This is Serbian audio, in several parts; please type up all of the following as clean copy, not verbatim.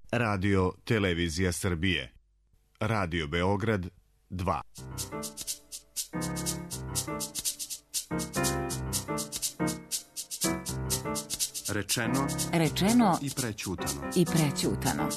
Radio Televizija Srbije. Radio Beograd 2. Rečeno i prećutano.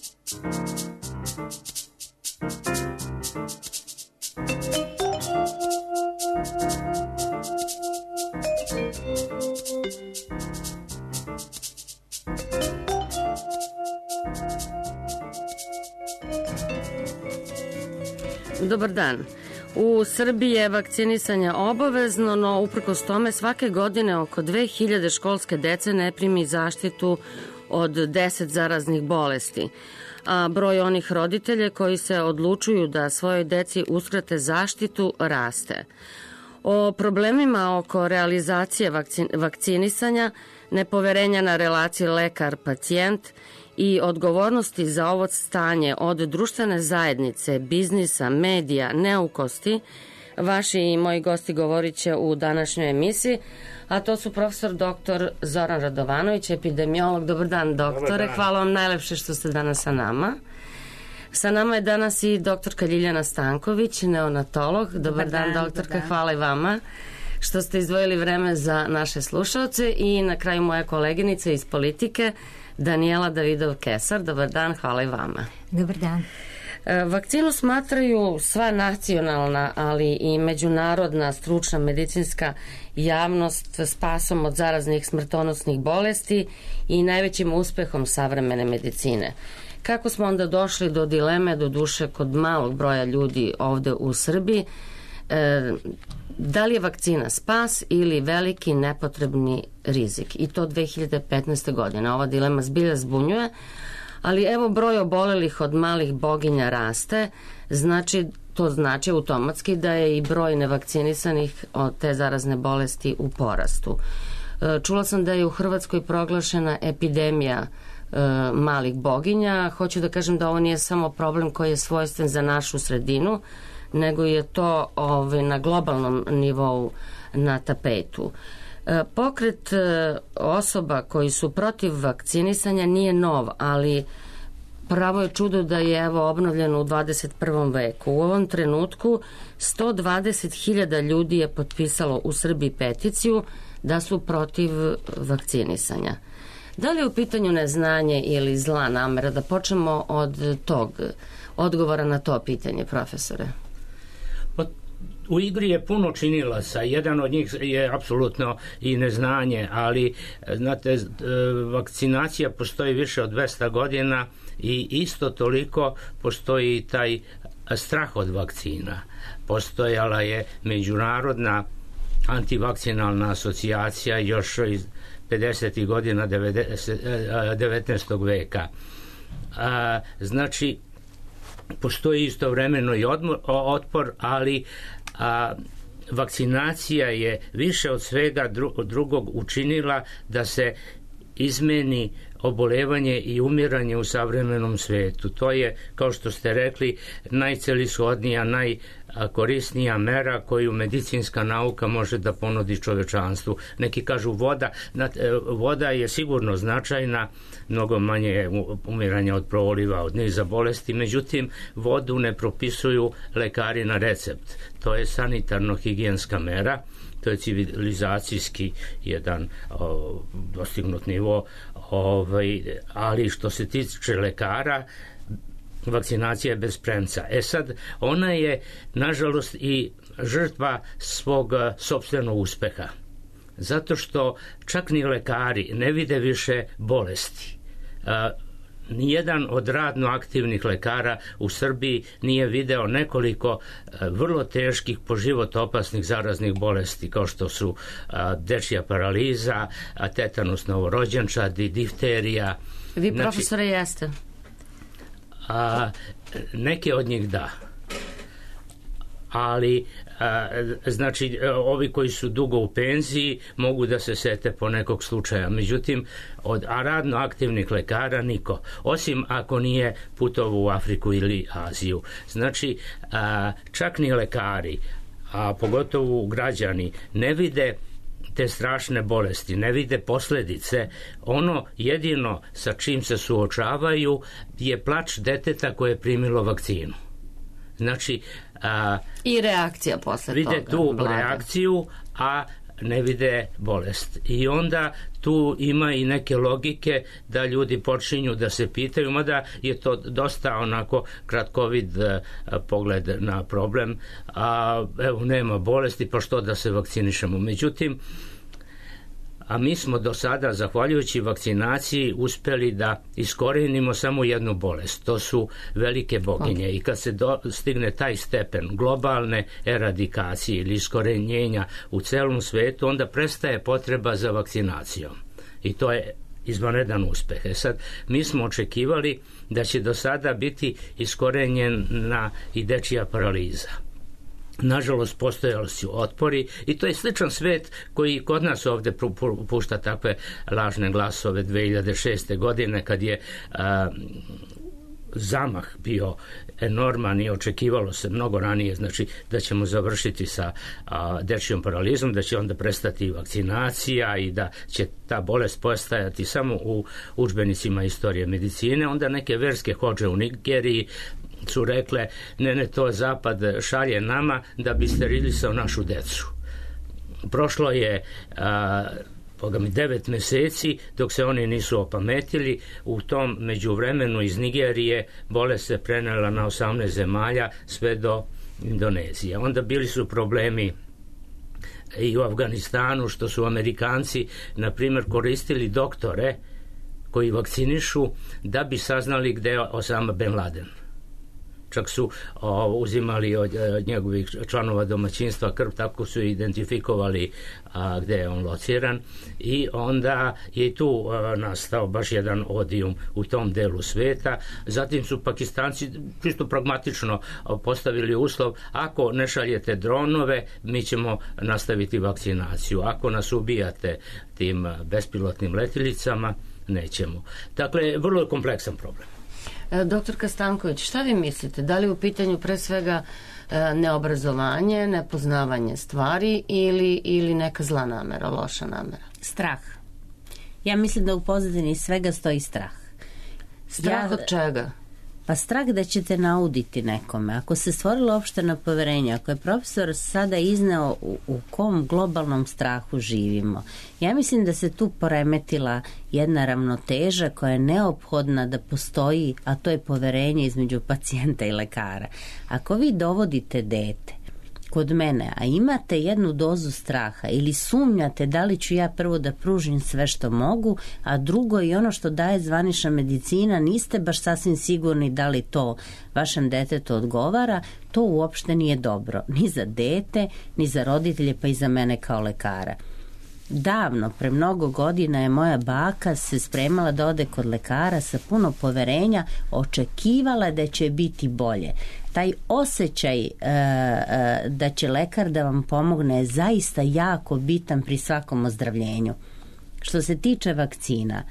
Dobar dan. U Srbiji je vakcinisanje obavezno, no uprkos tome svake godine oko 2000 školske dece ne primi zaštitu od 10 zaraznih bolesti. A broj onih roditelja koji se odlučuju da svojoj deci uskrate zaštitu raste. O problemima oko realizacije vakcinisanja, nepoverenja na relaciji lekar-pacijent i odgovornosti za ovo stanje od društvene zajednice, biznisa, medija, neukosti, vaši i moji gosti govorit će u današnjoj emisiji, a to su profesor dr. Zoran Radovanović, epidemiolog. Dobar dan, doktore. Dobar dan. Hvala vam najlepše što ste danas sa nama. Sa nama je danas i doktorka Ljiljana Stanković, neonatolog. Dobar dan, doktorka. Hvala i vama što ste izdvojili vreme za naše slušalce. I na kraju moja koleginica iz politike, Danijela Davidov-Kesar. Dobar dan, hvala i vama. Dobar dan. Vakcinu smatraju sva nacionalna, ali i međunarodna stručna medicinska javnost spasom od zaraznih smrtonosnih bolesti i najvećim uspehom savremene medicine. Kako smo onda došli do dileme, do duše kod malog broja ljudi ovde u Srbiji, da li je vakcina spas ili veliki nepotrebni rizik? I to 2015. godine. Ova dilema zbilja zbunjuje, ali evo broj obolelih od malih boginja raste, to znači automatski da je i broj nevakcinisanih od te zarazne bolesti u porastu. Čula sam da je u Hrvatskoj proglašena epidemija malih boginja. Hoću da kažem da ovo nije samo problem koji je svojstven za našu sredinu, nego je to na globalnom nivou na tapetu. Pokret osoba koji su protiv vakcinisanja nije nov, ali pravo je čudo da je obnovljeno u 21. veku. U ovom trenutku 120.000 ljudi je potpisalo u Srbiji peticiju da su protiv vakcinisanja. Da li je u pitanju neznanje ili zla namera? Da počnemo od tog odgovora na to pitanje, profesore. U igri je puno činilaca, jedan od njih je apsolutno i neznanje, ali znate, vakcinacija postoji više od 200 godina i isto toliko postoji taj strah od vakcina. Postojala je međunarodna antivakcinalna asocijacija još iz 50. godina 19. veka. Znači, postoji istovremeno i otpor, ali vakcinacija je više od svega drugog učinila da se izmeni obolevanje i umiranje u savremenom svetu. To je, kao što ste rekli, najcelishodnija, najkorisnija mera koju medicinska nauka može da ponudi čovečanstvu. Neki kažu voda je sigurno značajna, mnogo manje umiranja od proliva, od niza bolesti, međutim vodu ne propisuju lekari na recept. To je sanitarno-higijenska mera, to je civilizacijski jedan dostignut nivo, ali što se tiče lekara, vakcinacija je bez premca. Sad, ona je nažalost i žrtva svog sopstvenog uspeha. Zato što čak ni lekari ne vide više bolesti. Nijedan od radno aktivnih lekara u Srbiji nije video nekoliko vrlo teških, po život opasnih zaraznih bolesti, kao što su dečija paraliza, tetanus novorođenčadi, difterija. Vi, profesore, jeste? Neke od njih da. Ali, znači, ovi koji su dugo u penziji mogu da se sete po nekog slučaja. Međutim, od radno aktivnih lekara niko. Osim ako nije putovao u Afriku ili Aziju. Znači, čak ni lekari, a pogotovo građani, ne vide te strašne bolesti, ne vide posljedice. Ono jedino sa čim se suočavaju je plač deteta koje je primilo vakcinu. Znači, i reakcija posle vide toga. Tu reakciju, a ne vide bolest. I onda tu ima i neke logike da ljudi počinju da se pitaju, mada je to dosta onako kratkovid pogled na problem, a evo nema bolesti, pa što da se vakcinišemo. Međutim, a mi smo do sada, zahvaljujući vakcinaciji, uspjeli da iskorijenimo samo jednu bolest. To su velike boginje. I kad se stigne taj stepen globalne eradikacije ili iskorenjenja u celom svetu, onda prestaje potreba za vakcinacijom. I to je izvanredan uspeh. Sad, mi smo očekivali da će do sada biti iskorenjena i dečija paraliza. Nažalost, postojali su otpori i to je sličan svet koji kod nas ovdje pušta takve lažne glasove 2006. godine kad je zamah bio enorman i očekivalo se mnogo ranije, znači da ćemo završiti sa dečjom paralizom, da će onda prestati vakcinacija i da će ta bolest postajati samo u udžbenicima istorije medicine. Onda neke verske hodže u Nigeriji su rekle, ne, to Zapad šalje nama da bi sterilisao našu decu. Prošlo je 9 mjeseci dok se oni nisu opametili. U tom međuvremenu iz Nigerije bolest se prenela na 18 zemalja sve do Indonezije. Onda bili su problemi i u Afganistanu, što su Amerikanci na primjer koristili doktore koji vakcinišu da bi saznali gde je Osama bin Laden. Čak su uzimali od njegovih članova domaćinstva krv, tako su identifikovali gde je on lociran i onda je tu nastao baš jedan odijum u tom delu sveta. Zatim su Pakistanci čisto pragmatično postavili uslov, ako ne šaljete dronove, mi ćemo nastaviti vakcinaciju. Ako nas ubijate tim bespilotnim letjelicama, nećemo. Dakle, vrlo je kompleksan problem. Doktorka Stanković, šta vi mislite? Da li u pitanju pre svega neobrazovanje, nepoznavanje stvari ili neka zla namera, loša namera? Strah. Ja mislim da u pozadini svega stoji strah. Strah od čega? Pa strah da ćete nauditi nekome. Ako se stvorilo opšteno poverenje, ako je profesor sada izneo u kom globalnom strahu živimo, ja mislim da se tu poremetila jedna ravnoteža koja je neophodna da postoji, a to je poverenje između pacijenta i lekara. Ako vi dovodite dete kod mene, a imate jednu dozu straha ili sumnjate da li ću ja prvo da pružim sve što mogu, a drugo i ono što daje zvanična medicina, niste baš sasvim sigurni da li to vašem detetu odgovara, to uopšte nije dobro. Ni za dete, ni za roditelje, pa i za mene kao lekara. Davno, pre mnogo godina je moja baka se spremala da ode kod lekara sa puno poverenja, očekivala da će biti bolje. Taj osjećaj da će lekar da vam pomogne je zaista jako bitan pri svakom ozdravljenju. Što se tiče vakcina,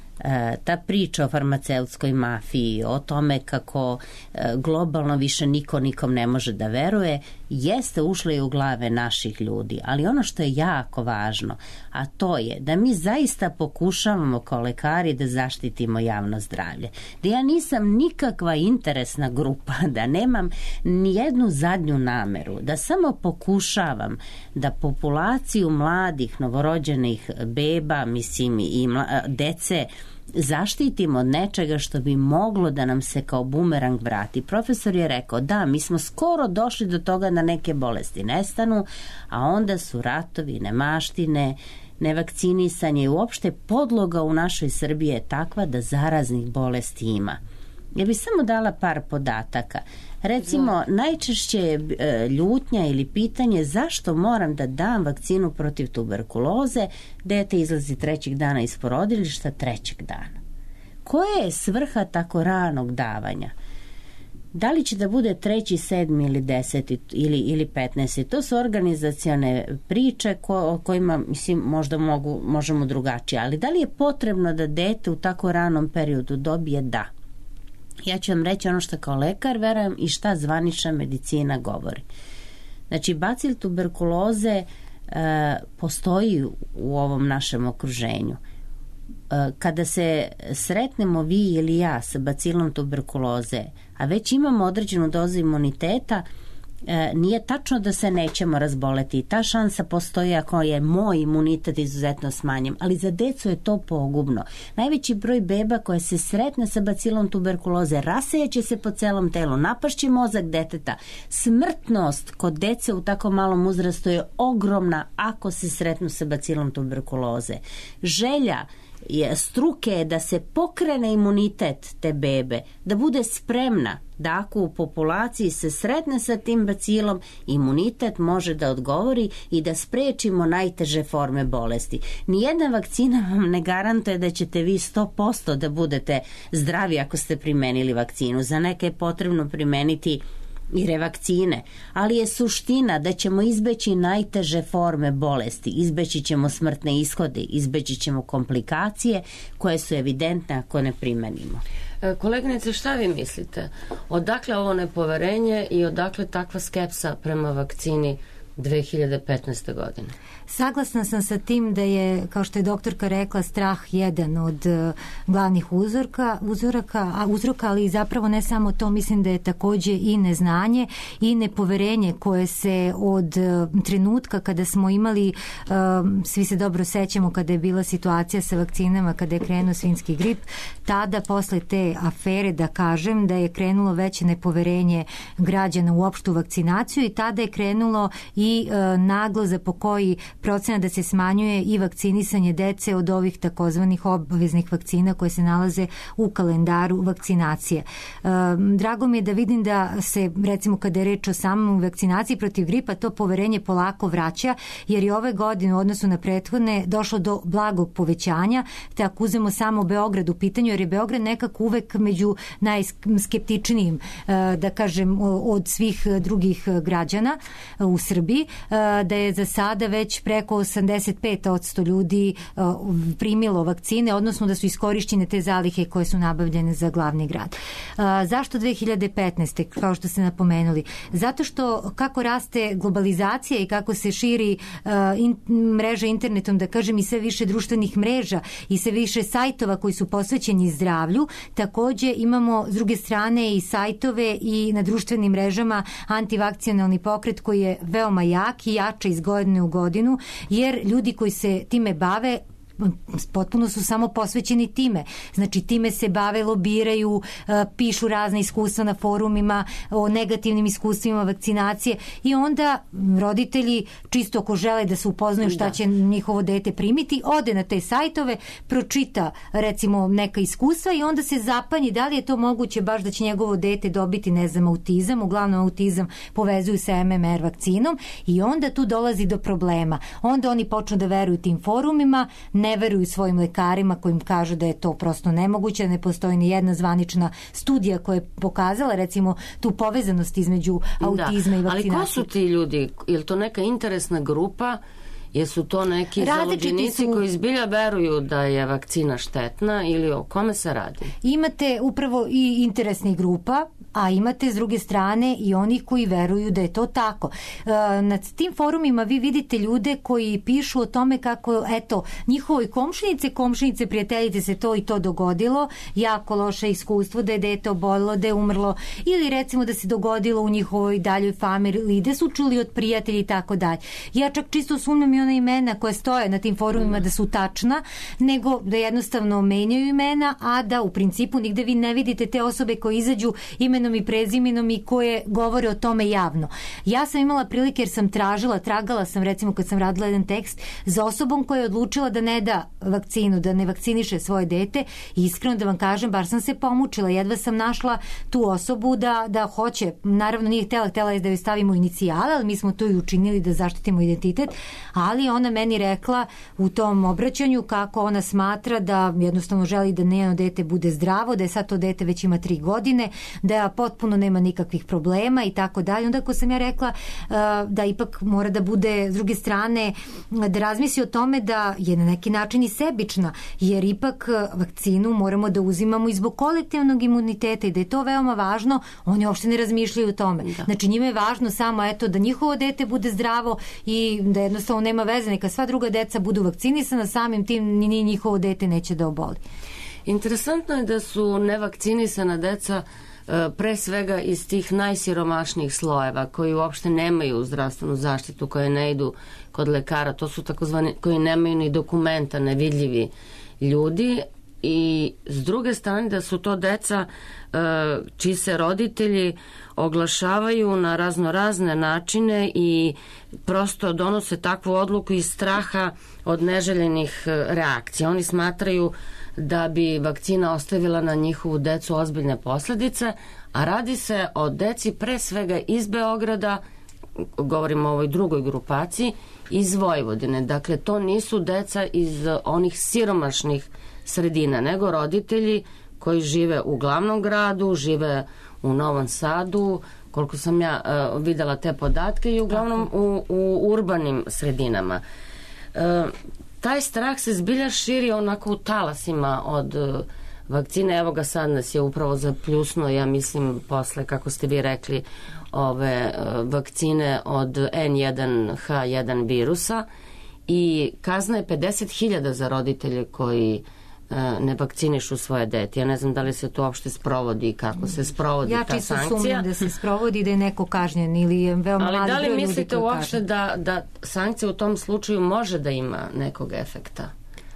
ta priča o farmaceutskoj mafiji, o tome kako globalno više niko nikom ne može da veruje, jeste ušlo i u glave naših ljudi, ali ono što je jako važno, a to je da mi zaista pokušavamo kao lekari da zaštitimo javno zdravlje, da ja nisam nikakva interesna grupa, da nemam nijednu zadnju nameru, da samo pokušavam da populaciju mladih novorođenih beba, mislim i dece, zaštitimo od nečega što bi moglo da nam se kao bumerang vrati. Profesor je rekao, da, mi smo skoro došli do toga da neke bolesti nestanu, a onda su ratovi, nemaštine, nevakcinisanje i uopšte podloga u našoj Srbiji je takva da zaraznih bolesti ima. Ja bih samo dala par podataka. Recimo, najčešće je ljutnja ili pitanje zašto moram da dam vakcinu protiv tuberkuloze, dete izlazi 3. dana iz porodilišta 3. dana. Koja je svrha tako ranog davanja? Da li će da bude 3., 7. ili 10. ili 15. To su organizacione priče o kojima mislim, možda možemo drugačije. Ali da li je potrebno da dete u tako ranom periodu dobije? Da. Ja ću vam reći ono što kao lekar verujem i šta zvanična medicina govori. Znači, bacil tuberkuloze postoji u ovom našem okruženju. Kada se sretnemo vi ili ja sa bacilom tuberkuloze, a već imamo određenu dozu imuniteta, nije tačno da se nećemo razboleti. Ta šansa postoji ako je moj imunitet izuzetno smanjen, ali za decu je to pogubno. Najveći broj beba koje se sretne sa bacilom tuberkuloze rasejaće se po celom telu, napašće mozak deteta. Smrtnost kod dece u tako malom uzrastu je ogromna ako se sretnu sa bacilom tuberkuloze. Želja struke je da se pokrene imunitet te bebe, da bude spremna da ako u populaciji se sretne sa tim bacilom, imunitet može da odgovori i da sprečimo najteže forme bolesti. Nijedna vakcina vam ne garantuje da ćete vi 100% da budete zdravi ako ste primenili vakcinu. Za neke je potrebno primeniti i revakcine, ali je suština da ćemo izbeći najteže forme bolesti, izbeći ćemo smrtne ishode, izbeći ćemo komplikacije koje su evidentne ako ne primenimo. Koleginice, šta vi mislite? Odakle ovo nepoverenje i odakle takva skepsa prema vakcini 2015. godine? Saglasna sam sa tim da je, kao što je doktorka rekla, strah jedan od glavnih uzroka, ali zapravo ne samo to, mislim da je takođe i neznanje i nepoverenje koje se od trenutka kada smo imali, svi se dobro sećamo kada je bila situacija sa vakcinama, kada je krenuo svinjski grip, tada posle te afere, da kažem, da je krenulo veće nepoverenje građana u opštu vakcinaciju i tada je krenulo i naglo za pokoji procena da se smanjuje i vakcinisanje dece od ovih takozvanih obaveznih vakcina koje se nalaze u kalendaru vakcinacije. Drago mi je da vidim da se, recimo kada je reč o samom vakcinaciji protiv gripa, to poverenje polako vraća, jer je ove godine u odnosu na prethodne došlo do blagog povećanja, te ako uzmemo samo Beograd u pitanju, jer je Beograd nekako uvek među najskeptičnijim, da kažem, od svih drugih građana u Srbiji, da je za sada već preko 85% ljudi primilo vakcine, odnosno da su iskorišćene te zalihe koje su nabavljene za glavni grad. Zašto 2015. kao što ste napomenuli? Zato što kako raste globalizacija i kako se širi mreža internetom, da kažem, i sve više društvenih mreža i sve više sajtova koji su posvećeni zdravlju, takođe imamo s druge strane i sajtove i na društvenim mrežama antivakcionalni pokret koji je veoma jak i jače iz godine u godinu, jer ljudi koji se time bave potpuno su samo posvećeni time. Znači time se bave, lobiraju, pišu razne iskustva na forumima o negativnim iskustvima vakcinacije i onda roditelji čisto ako žele da se upoznaju šta će njihovo dete primiti, ode na te sajtove, pročita recimo neka iskustva i onda se zapanji da li je to moguće baš da će njegovo dete dobiti, ne znam, autizam, uglavnom autizam povezuju sa MMR vakcinom i onda tu dolazi do problema. Onda oni počnu da veruju tim forumima, ne veruju svojim lekarima koji im kažu da je to prosto nemoguće, ne postoji ni jedna zvanična studija koja je pokazala recimo tu povezanost između autizma i vakcinacije. Ali ko su ti ljudi? Je li to neka interesna grupa? Jesu to neki zalođenici koji zbilja veruju da je vakcina štetna ili o kome se radi? Imate upravo i interesnih grupa, a imate s druge strane i onih koji veruju da je to tako. Na tim forumima vi vidite ljude koji pišu o tome kako, eto, njihovoj komšinice, prijateljice se to i to dogodilo, jako loše iskustvo da je dete obolilo, da je umrlo, ili recimo da se dogodilo u njihovoj daljoj familiji, da su čuli od prijatelja i tako dalje. Ja čak čisto sumnjam i ona imena koje stoje na tim forumima da su tačna, nego da jednostavno menjaju imena, a da u principu nigde vi ne vidite te osobe koje izađu imenom i prezimenom i koje govore o tome javno. Ja sam imala prilike jer sam tragala sam recimo kad sam radila jedan tekst za osobom koja je odlučila da ne da vakcinu, da ne vakciniše svoje dete i iskreno da vam kažem, bar sam se pomučila, jedva sam našla tu osobu da hoće, naravno nije htjela je da joj stavimo inicijale, ali mi smo to i učinili da zaštitimo identitet, ali ona meni rekla u tom obraćanju kako ona smatra da jednostavno želi da njeno dete bude zdravo, da je sad to dete već ima 3 godine, da potpuno nema nikakvih problema i tako dalje. Onda ako sam ja rekla da ipak mora da bude s druge strane da razmisli o tome da je na neki način i sebična, jer ipak vakcinu moramo da uzimamo i zbog kolektivnog imuniteta i da je to veoma važno, oni uopšte ne razmišljaju o tome. Da. Znači njima je važno samo da njihovo dete bude zdravo i da jednostavno nema veze, neka sva druga deca budu vakcinisana, samim tim ni njihovo dete neće da oboli. Interesantno je da su nevakcinisana deca pre svega iz tih najsiromašnijih slojeva koji uopšte nemaju zdravstvenu zaštitu, koje ne idu kod lekara, to su takozvani koji nemaju ni dokumenta, nevidljivi ljudi, i s druge strane da su to deca čiji se roditelji oglašavaju na raznorazne načine i prosto donose takvu odluku iz straha od neželjenih reakcija. Oni smatraju da bi vakcina ostavila na njihovu decu ozbiljne posledice, a radi se o deci pre svega iz Beograda, govorimo o ovoj drugoj grupaciji, iz Vojvodine. Dakle, to nisu deca iz onih siromašnih sredina, nego roditelji koji žive u glavnom gradu, žive u Novom Sadu, koliko sam ja videla te podatke, i uglavnom u urbanim sredinama. Taj strah se zbilja širi onako u talasima od vakcine. Evo ga, sad nas je upravo zapljusno, ja mislim, posle, kako ste vi rekli, ove vakcine od N1H1 virusa, i kazna je 50.000 za roditelje koji ne vakcinišu svoje dete. Ja ne znam da li se to uopšte sprovodi i kako se sprovodi ta sankcija. Ja čisto sumnjam da se sprovodi, da je neko kažnjen ili je veoma mladi broj ljudi. Ali da li mislite uopšte da sankcija u tom slučaju može da ima nekog efekta?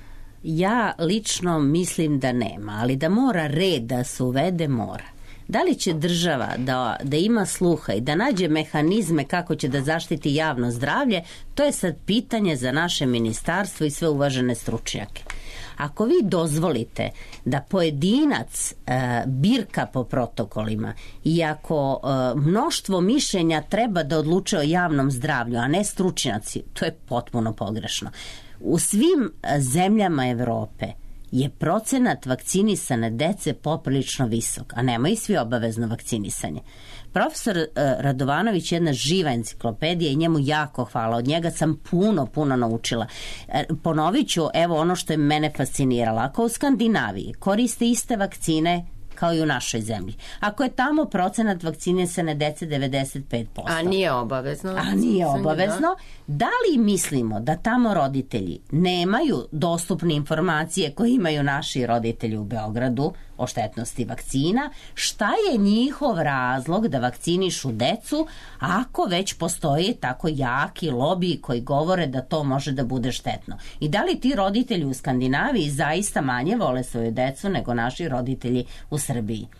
Ja lično mislim da nema, ali da mora red da se uvede, mora. Da li će država da ima sluha i da nađe mehanizme kako će da zaštiti javno zdravlje, to je sad pitanje za naše ministarstvo i sve uvažene stručnjake. Ako vi dozvolite da pojedinac birka po protokolima i ako mnoštvo mišljenja treba da odluče o javnom zdravlju, a ne stručnjaci, to je potpuno pogrešno. U svim zemljama Evrope je procenat vakcinisane dece poprilično visok, a nemaju svi obavezno vakcinisanje. Profesor Radovanović je jedna živa enciklopedija i njemu jako hvala. Od njega sam puno naučila. Ponovit ću, evo ono što je mene fasciniralo. Ako u Skandinaviji koriste iste vakcine kao i u našoj zemlji, ako je tamo procenat vakcinisane dece 95%. A nije obavezno. Da li mislimo da tamo roditelji nemaju dostupne informacije koje imaju naši roditelji u Beogradu o štetnosti vakcina? Šta je njihov razlog da vakcinišu decu ako već postoji tako jaki lobiji koji govore da to može da bude štetno? I da li ti roditelji u Skandinaviji zaista manje vole svoju decu nego naši roditelji u Srbiji?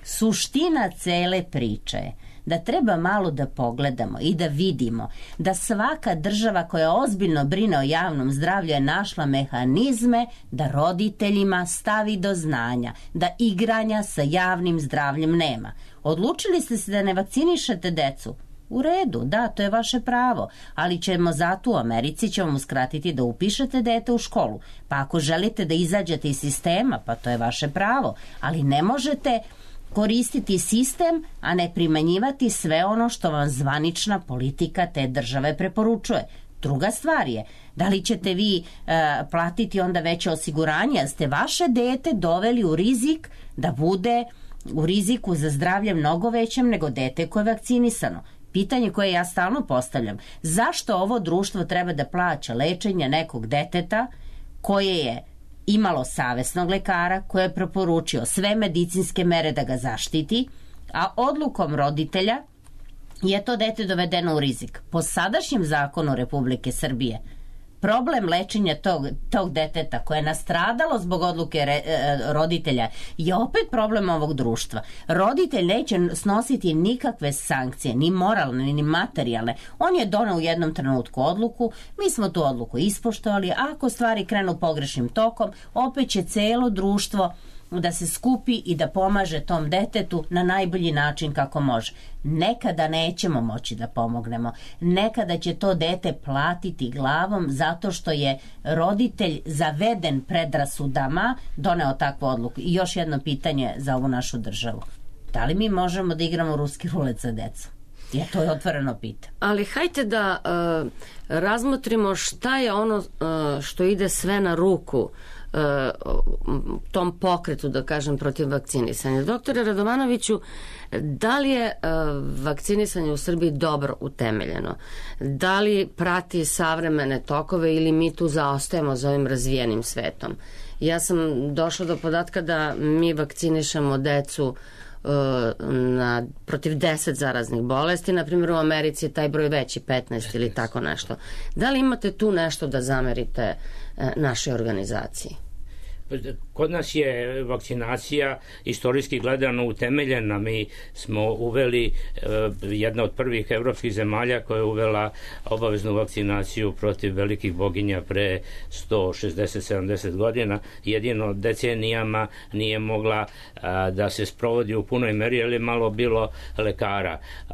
Suština cele priče je da treba malo da pogledamo i da vidimo da svaka država koja ozbiljno brine o javnom zdravlju je našla mehanizme da roditeljima stavi do znanja da igranja sa javnim zdravljem nema. Odlučili ste se da ne vakcinišete decu? U redu, da, to je vaše pravo, ali ćemo zato u Americi ćemo uskratiti da upišete dete u školu. Pa ako želite da izađete iz sistema, pa to je vaše pravo, ali ne možete koristiti sistem, a ne primenjivati sve ono što vam zvanična politika te države preporučuje. Druga stvar je, da li ćete vi platiti onda veće osiguranje, jer ste vaše dete doveli u rizik da bude u riziku za zdravlje mnogo većem nego dete koje je vakcinisano. Pitanje koje ja stalno postavljam, zašto ovo društvo treba da plaća lečenje nekog deteta koje je imalo savesnog lekara koji je preporučio sve medicinske mere da ga zaštiti, a odlukom roditelja je to dete dovedeno u rizik? Po sadašnjem zakonu Republike Srbije problem lečenja tog deteta koje je nastradalo zbog odluke roditelja je opet problem ovog društva. Roditelj neće snositi nikakve sankcije, ni moralne, ni materijalne. On je doneo u jednom trenutku odluku, mi smo tu odluku ispoštovali, ako stvari krenu pogrešnim tokom, opet će celo društvo da se skupi i da pomaže tom detetu na najbolji način kako može. Nekada nećemo moći da pomognemo. Nekada će to dete platiti glavom zato što je roditelj zaveden predrasudama doneo takvu odluku. I još jedno pitanje za ovu našu državu. Da li mi možemo da igramo ruski rulet sa decom? Ja to je otvoreno pitam. Ali hajte da razmotrimo šta je ono što ide sve na ruku tom pokretu, da kažem, protiv vakcinisanja. Doktore Radovanoviću, da li je vakcinisanje u Srbiji dobro utemeljeno? Da li prati savremene tokove ili mi tu zaostajemo za ovim razvijenim svetom? Ja sam došla do podatka da mi vakcinišemo decu protiv 10 zaraznih bolesti. Na primjer, u Americi je taj broj veći, 15 ili tako nešto. Da li imate tu nešto da zamerite našoj organizaciji? Kod nas je vakcinacija istorijski gledano utemeljena. Mi smo uveli, jedna od prvih evropskih zemalja koja je uvela obaveznu vakcinaciju protiv velikih boginja pre 160-70 godina. Jedino decenijama nije mogla da se sprovodi u punoj meri, jer je malo bilo lekara.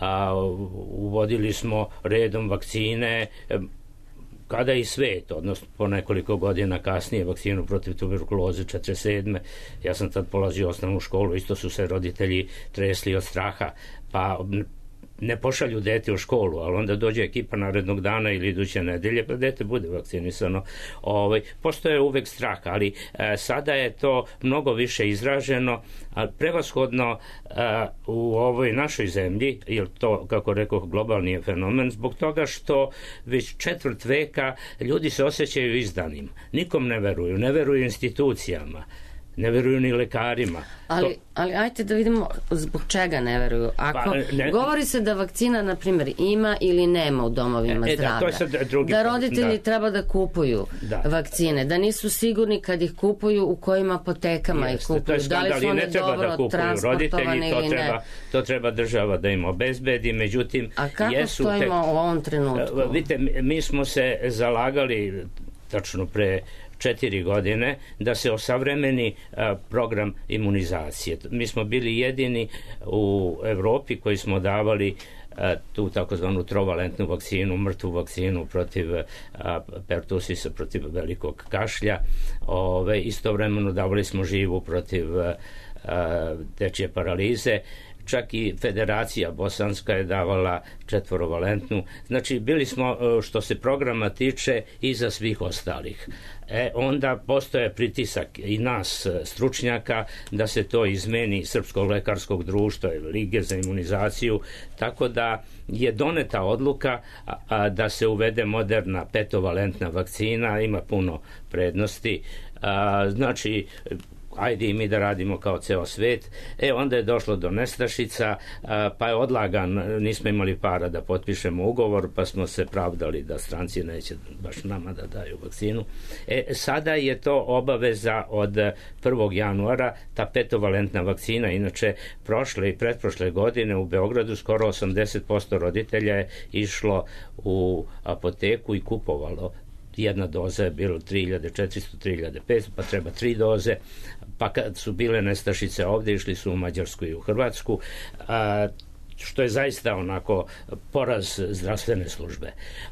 Uvodili smo redom vakcine, kada i svet, odnosno po nekoliko godina kasnije, vakcinu protiv tuberkuloze 47. Ja sam tad polazio osnovnu školu, isto su se roditelji tresli od straha, pa ne pošalju dete u školu, ali onda dođe ekipa narednog dana ili iduće nedelje, pa dete bude vakcinisano. Postoje uvek strah, ali sada je to mnogo više izraženo, a prevashodno u ovoj našoj zemlji, jer to, kako rekao, globalni je fenomen, zbog toga što već 4 veka ljudi se osjećaju izdanim. Nikom ne veruju institucijama, ne veruju ni lekarima. Ali ajte da vidimo zbog čega ne veruju. Govori se da vakcina, na primjer, ima ili nema u domovima zdravlja. Da roditelji treba da kupuju vakcine, da nisu sigurni kad ih kupuju u kojim apotekama ih kupuju. Da li su one dobro transportovane ili ne. To treba država da im obezbedi, međutim... A kako stojimo u ovom trenutku? Vidite, mi smo se zalagali tačno pre 4 godine da se osavremeni program imunizacije. Mi smo bili jedini u Evropi koji smo davali tu takozvanu trovalentnu vakcinu, mrtvu vakcinu protiv pertusisa, protiv velikog kašlja. Istovremeno davali smo živu protiv dečje paralize. Čak i Federacija Bosanska je davala 4-valentnu. Znači, bili smo, što se programa tiče, iza svih ostalih. Onda postoje pritisak i nas, stručnjaka, da se to izmeni, Srpskog lekarskog društva, Lige za imunizaciju, tako da je doneta odluka da se uvede moderna 5-valentna vakcina, ima puno prednosti. Znači, ajde i mi da radimo kao ceo svet. Onda je došlo do nestašica, pa je odlagan, nismo imali para da potpišemo ugovor, pa smo se pravdali da stranci neće baš nama da daju vakcinu. Sada je to obaveza od 1. januara, ta 5-valentna vakcina. Inače, prošle i pretprošle godine u Beogradu skoro 80% roditelja je išlo u apoteku i kupovalo. Jedna doza je bilo 3400, 3500, pa treba 3 doze. Pa kad su bile nestašice ovde, išli su u Mađarsku i u Hrvatsku, što je zaista onako poraz zdravstvene službe.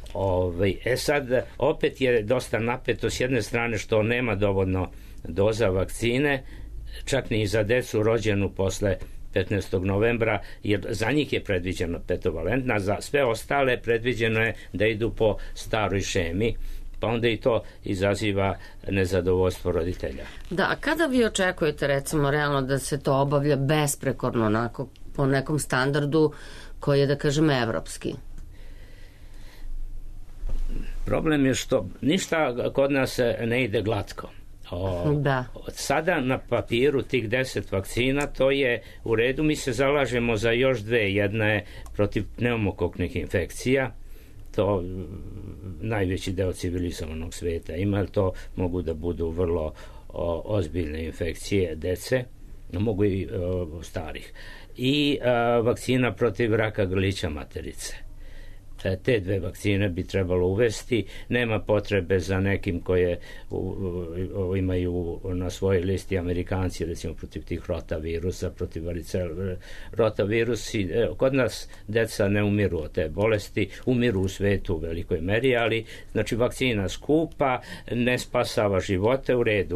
Sad, opet je dosta napeto s jedne strane što nema dovoljno doza vakcine, čak ni za decu rođenu posle 15. novembra, jer za njih je predviđeno 5-valentna, za sve ostale predviđeno je da idu po staroj šemi, pa onda i to izaziva nezadovoljstvo roditelja. Da, a kada vi očekujete, recimo, realno da se to obavlja besprekorno, onako, po nekom standardu koji je, da kažem, evropski? Problem je što ništa kod nas ne ide glatko. Sada na papiru tih 10 vakcina, to je u redu, mi se zalažemo za još 2. Jedna je protiv pneumokoknih infekcija, to najveći deo civilizovanog sveta ima, jer to mogu da budu vrlo ozbiljne infekcije dece, mogu i starih. I vakcina protiv raka grlića materice. Te 2 vakcine bi trebalo uvesti. Nema potrebe za nekim koje imaju na svojoj listi Amerikanci, recimo protiv tih rotavirusa, protiv varicela. Rotavirusi, kod nas deca ne umiru od te bolesti, umiru u svetu u velikoj meri, ali znači vakcina skupa, ne spasava živote, u redu.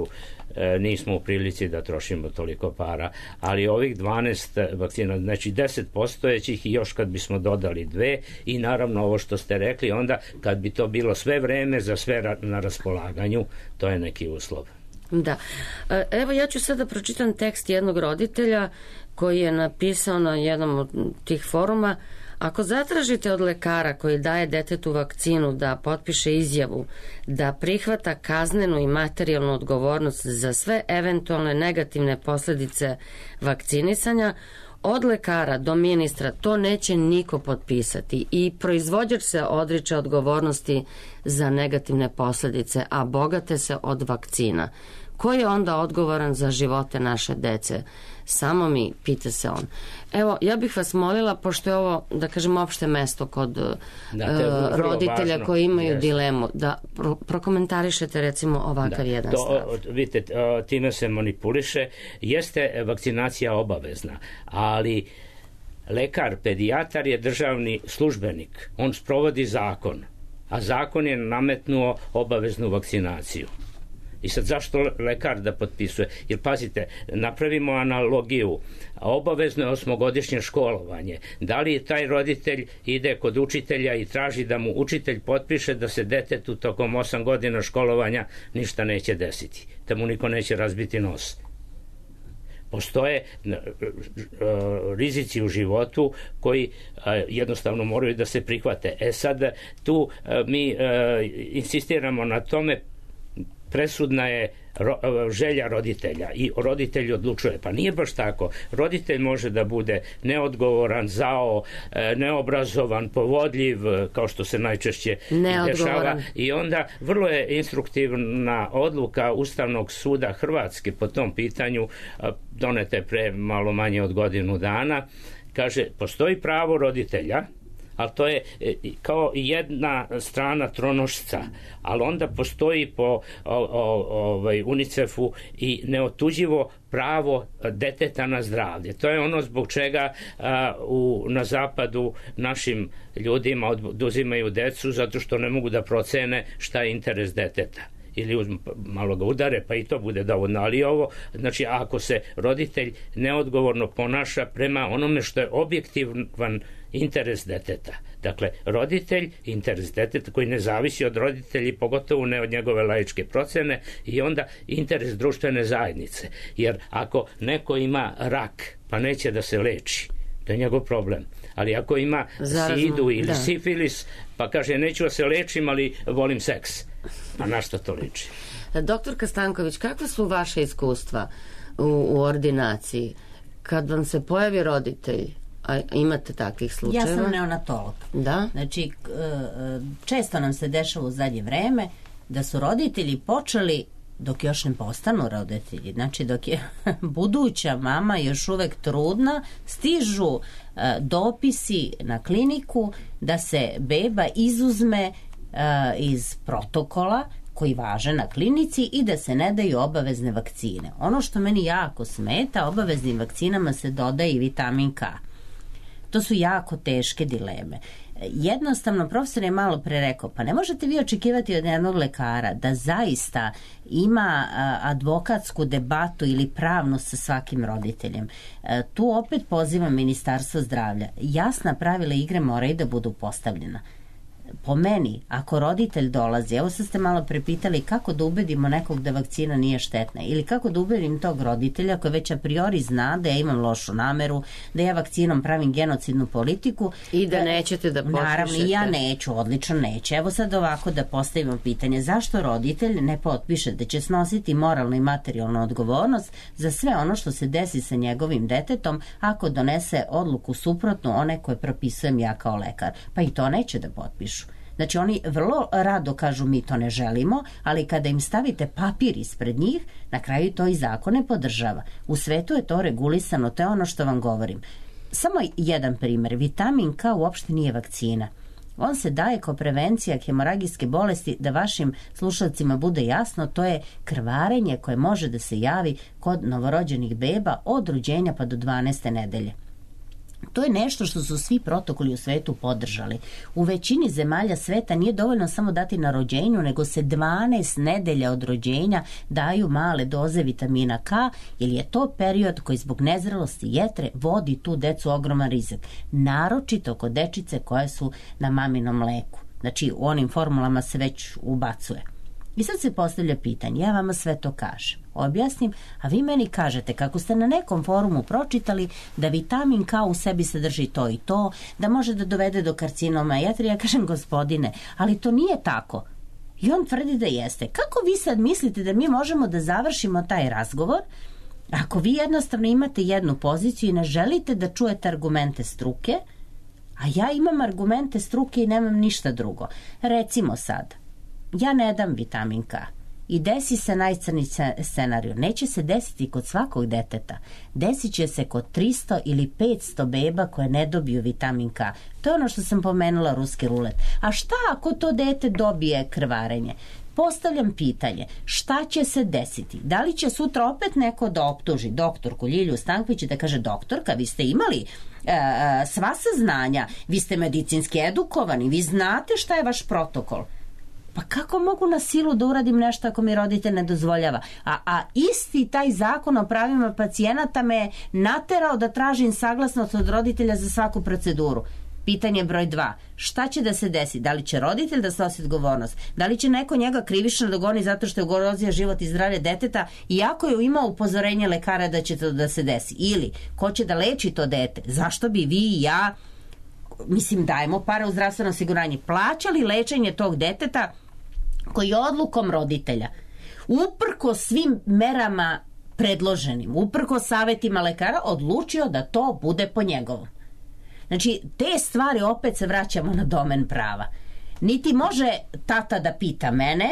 nismo u prilici da trošimo toliko para, ali ovih 12 vakcina, znači 10 postojećih i još kad bismo dodali 2 i naravno ovo što ste rekli, onda kad bi to bilo sve vreme za sve na raspolaganju, to je neki uslov. Da. Evo ja ću sada pročitam tekst jednog roditelja koji je napisao na jednom od tih foruma: ako zatražite od lekara koji daje detetu vakcinu da potpiše izjavu da prihvata kaznenu i materijalnu odgovornost za sve eventualne negativne posljedice vakcinisanja, od lekara do ministra to neće niko potpisati i proizvođač se odriče odgovornosti za negativne posljedice, a bogate se od vakcina. Ko je onda odgovoran za živote naše dece? Samo mi, pita se on. Evo, ja bih vas molila, pošto je ovo, da kažem, opšte mesto kod roditelja važno, koji imaju dilemu, da prokomentarišete recimo ovakav jedan stav. Vidite, time se manipuliše. Jeste vakcinacija obavezna, ali lekar, pedijatar je državni službenik. On sprovodi zakon, a zakon je nametnuo obaveznu vakcinaciju. I sad zašto lekar da potpisuje? Jer pazite, napravimo analogiju. Obavezno je 8-godišnje školovanje. Da li taj roditelj ide kod učitelja i traži da mu učitelj potpiše da se detetu tokom 8 godina školovanja ništa neće desiti, da mu niko neće razbiti nos? Postoje rizici u životu koji jednostavno moraju da se prihvate. Sad tu mi insistiramo na tome, presudna je želja roditelja i roditelj odlučuje. Pa nije baš tako. Roditelj može da bude neodgovoran, zao, neobrazovan, povodljiv, kao što se najčešće dešava. I onda vrlo je instruktivna odluka Ustavnog suda Hrvatske po tom pitanju, donete pre malo manje od godinu dana. Kaže, postoji pravo roditelja, ali to je kao jedna strana tronošca, ali onda postoji po UNICEF-u i neotuđivo pravo deteta na zdravlje. To je ono zbog čega na zapadu našim ljudima oduzimaju decu, zato što ne mogu da procene šta je interes deteta. Ili malo ga udare, pa i to bude dovoljno. Ali ovo, znači, ako se roditelj neodgovorno ponaša prema onome što je objektivan interes deteta. Dakle, roditelj, interes deteta koji ne zavisi od roditelji, pogotovo ne od njegove laičke procene, i onda interes društvene zajednice. Jer ako neko ima rak, pa neće da se leči, to je njegov problem. Ali ako ima sidu ili sifilis, pa kaže neću da se lečim, ali volim seks. A na što to liči? Doktorka Stanković, kakva su vaše iskustva u ordinaciji? Kad vam se pojavi roditelj, a imate takvih slučajeva? Ja sam neonatolog. Da? Znači, često nam se dešava u zadnje vreme da su roditelji počeli, dok još ne postanu roditelji, znači dok je buduća mama još uvek trudna, stižu dopisi na kliniku da se beba izuzme iz protokola koji važe na klinici i da se ne daju obavezne vakcine. Ono što meni jako smeta, obaveznim vakcinama se dodaje i vitamin K. To su jako teške dileme. Jednostavno, profesor je malo pre rekao, pa ne možete vi očekivati od jednog lekara da zaista ima advokatsku debatu ili pravnu sa svakim roditeljem. Tu opet pozivam Ministarstvo zdravlja. Jasna pravila igre moraju da budu postavljena. Po meni, ako roditelj dolazi, evo sad ste malo prepitali kako da ubedimo nekog da vakcina nije štetna, ili kako da ubedim tog roditelja koji već a priori zna da ja imam lošu nameru, da ja vakcinom pravim genocidnu politiku i da nećete da potpišete. Naravno, i ja neću, odlično neće. Evo sad ovako da postavimo pitanje, zašto roditelj ne potpiše da će snositi moralnu i materijalnu odgovornost za sve ono što se desi sa njegovim detetom ako donese odluku suprotnu one koje propisujem ja kao lekar? Pa i to neće da potpišu. Znači oni vrlo rado kažu mi to ne želimo, ali kada im stavite papir ispred njih, na kraju to i zakon ne podržava. U svetu je to regulisano, to je ono što vam govorim. Samo jedan primjer, vitamin K uopšte nije vakcina. On se daje kao prevencija hemoragijske bolesti, da vašim slušalcima bude jasno, to je krvarenje koje može da se javi kod novorođenih beba od rođenja pa do 12. nedelje. To je nešto što su svi protokoli u svetu podržali. U većini zemalja sveta nije dovoljno samo dati na rođenju, nego se 12 nedelja od rođenja daju male doze vitamina K, jer je to period koji zbog nezrelosti jetre vodi tu decu ogroman rizik. Naročito kod dečice koje su na maminom mleku. Znači, u onim formulama se već ubacuje. I sad se postavlja pitanje, ja vama sve to kažem, objasnim, a vi meni kažete kako ste na nekom forumu pročitali da vitamin K u sebi sadrži to i to, da može da dovede do karcinoma jetre. Ja kažem, gospodine, ali to nije tako. I on tvrdi da jeste. Kako vi sad mislite da mi možemo da završimo taj razgovor ako vi jednostavno imate jednu poziciju i ne želite da čujete argumente struke, a ja imam argumente struke i nemam ništa drugo. Recimo sad, ja ne dam vitamin K i desi se najcrnji scenariju. Neće se desiti kod svakog deteta. Desit će se kod 300 ili 500 beba koje ne dobiju vitamin K. To je ono što sam pomenula, ruski rulet. A šta ako to dete dobije krvarenje? Postavljam pitanje, šta će se desiti? Da li će sutra opet neko da optuži doktorku Ljilju Stanković i da kaže, doktorka, vi ste imali sva saznanja, vi ste medicinski edukovani, vi znate šta je vaš protokol. Pa kako mogu na silu da uradim nešto ako mi roditelj ne dozvoljava? A isti taj zakon o pravima pacijenata me naterao da tražim saglasnost od roditelja za svaku proceduru. Pitanje broj 2. Šta će da se desi? Da li će roditelj da snosi odgovornost? Da li će neko njega krivično da goni zato što je ugrozio život i zdravlje deteta, iako je imao upozorenje lekara da će to da se desi? Ili ko će da leči to dete? Zašto bi vi i ja, mislim, dajemo pare u zdravstveno osiguranje, plaćali lečenje tog deteta koji je odlukom roditelja, uprko svim merama predloženim, uprko savjetima lekara, odlučio da to bude po njegovom? Znači, te stvari opet se vraćamo na domen prava. Niti može tata da pita mene,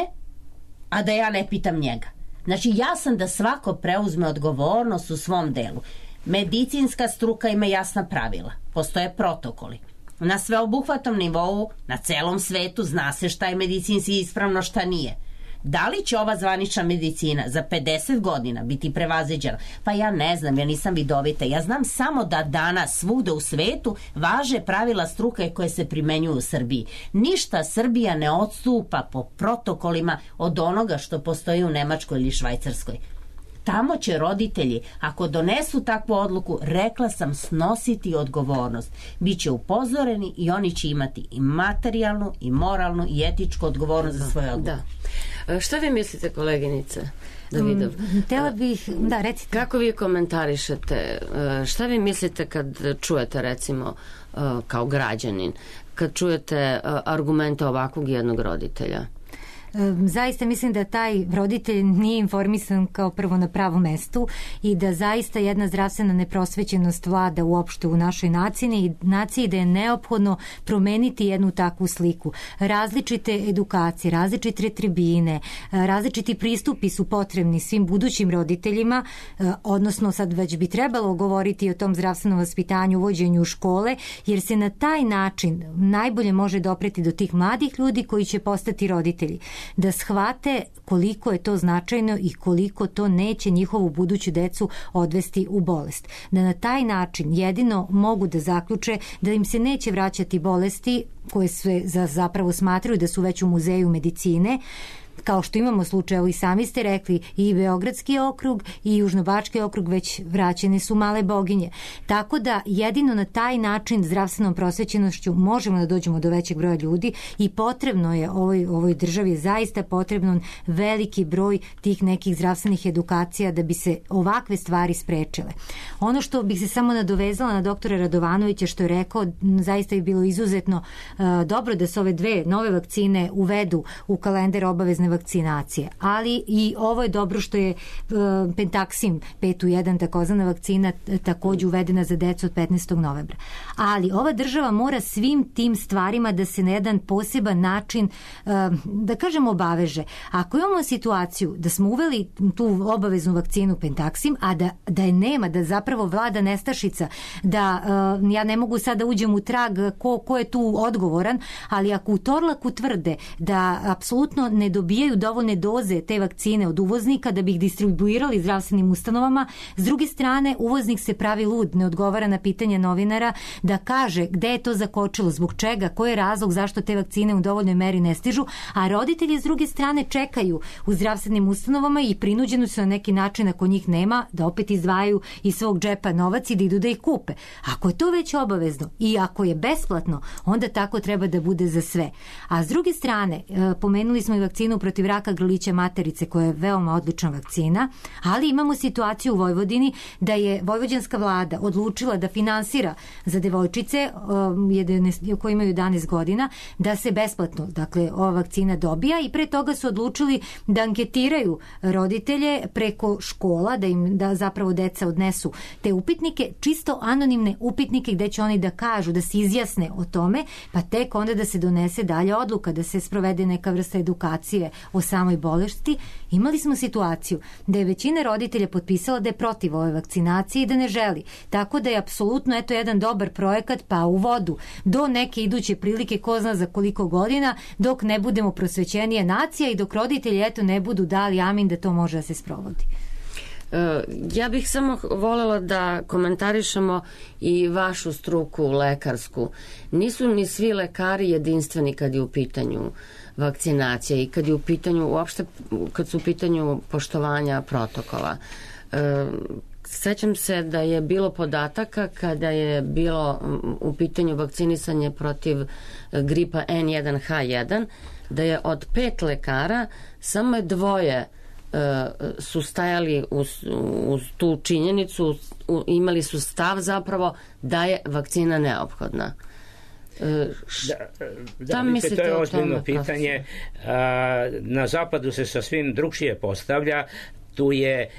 a da ja ne pitam njega. Znači, ja sam da svako preuzme odgovornost u svom delu. Medicinska struka ima jasna pravila. Postoje protokoli. Na sveobuhvatnom nivou, na celom svetu, zna se šta je medicinski ispravno, šta nije. Da li će ova zvanična medicina za 50 godina biti prevaziđena? Pa ja ne znam, ja nisam vidovita. Ja znam samo da danas svugde u svetu važe pravila struke koje se primenjuju u Srbiji. Ništa Srbija ne odstupa po protokolima od onoga što postoji u Nemačkoj ili Švajcarskoj. Tamo će roditelji, ako donesu takvu odluku, rekla sam, snositi odgovornost. Biće upozoreni i oni će imati i materijalnu, i moralnu, i etičku odgovornost za svoje odluke. Da. Šta vi mislite, koleginice Davidov? Htjela bih, da, recite. Kako vi komentarišete, šta vi mislite kad čujete, recimo, kao građanin, kad čujete argumente ovakvog jednog roditelja? Zaista mislim da taj roditelj nije informisan kao prvo na pravom mestu i da zaista jedna zdravstvena neprosvećenost vlada uopšte u našoj naciji, da je neophodno promeniti jednu takvu sliku. Različite edukacije, različite tribine, različiti pristupi su potrebni svim budućim roditeljima, odnosno sad već bi trebalo govoriti o tom zdravstvenom vaspitanju, uvođenju u škole, jer se na taj način najbolje može dopreti do tih mladih ljudi koji će postati roditelji. Da shvate koliko je to značajno i koliko to neće njihovu buduću decu odvesti u bolest. Da na taj način jedino mogu da zaključe da im se neće vraćati bolesti koje sve zapravo smatraju da su već u muzeju medicine, kao što imamo slučaj, evo i sami ste rekli, i Beogradski okrug i Južnobački okrug već vraćene su male boginje. Tako da jedino na taj način zdravstvenom prosvećenošću možemo da dođemo do većeg broja ljudi i potrebno je ovoj državi je zaista potrebno veliki broj tih nekih zdravstvenih edukacija da bi se ovakve stvari sprečile. Ono što bih se samo nadovezala na doktora Radovanovića što je rekao, zaista je bilo izuzetno dobro da se ove dve nove vakcine uvedu u kalendar obavezne vakcinacije, ali i ovo je dobro što je Pentaxim 5+1 takozvana vakcina također uvedena za decu od 15. novembra. Ali ova država mora svim tim stvarima da se na jedan poseban način, da kažem, obaveže. Ako imamo situaciju da smo uveli tu obaveznu vakcinu Pentaxim, a da je nema, da zapravo vlada nestašica, da ja ne mogu sada da uđem u trag ko je tu odgovoran, ali ako u Torlaku tvrde da apsolutno ne dobijaju dobijaju dovoljne doze te vakcine od uvoznika da bi ih distribuirali zdravstvenim ustanovama. S druge strane, uvoznik se pravi lud, ne odgovara na pitanje novinara da kaže gde je to zakočilo, zbog čega, koji je razlog zašto te vakcine u dovoljnoj meri ne stižu, a roditelji s druge strane čekaju u zdravstvenim ustanovama i prinuđeni su na neki način, ako njih nema, da opet izdvajaju iz svog džepa novac i da idu da ih kupe. Ako je to već obavezno i ako je besplatno, onda tako treba da bude za sve. A s druge strane, pomenuli smo i vakcinu protiv raka grlića materice, koja je veoma odlična vakcina, ali imamo situaciju u Vojvodini da je vojvođanska vlada odlučila da finansira za devojčice koje imaju 11 godina, da se besplatno, dakle, ova vakcina dobija, i pre toga su odlučili da anketiraju roditelje preko škola, da zapravo deca odnesu te upitnike, čisto anonimne upitnike gde će oni da kažu, da se izjasne o tome, pa tek onda da se donese dalja odluka, da se sprovede neka vrsta edukacije o samoj bolesti. Imali smo situaciju da je većina roditelja potpisala da je protiv ove vakcinacije i da ne želi. Tako da je apsolutno jedan dobar projekat, pa u vodu do neke iduće prilike, ko zna za koliko godina, dok ne budemo prosvećenija nacija i dok roditelji ne budu dali amin da to može da se sprovodi. Ja bih samo voljela da komentarišemo i vašu struku lekarsku. Nisu ni svi lekari jedinstveni kad je u pitanju vakcinacija i kad je u pitanju, uopšte kad su u pitanju poštovanja protokola. Sećam se da je bilo podataka kada je bilo u pitanju vakcinisanje protiv gripa N1H1, da je od 5 lekara samo 2 su stajali uz tu činjenicu, imali su stav zapravo da je vakcina neophodna. Da, vidite, to je ozbiljno pitanje. Na zapadu se sasvim drugčije postavlja. Tu je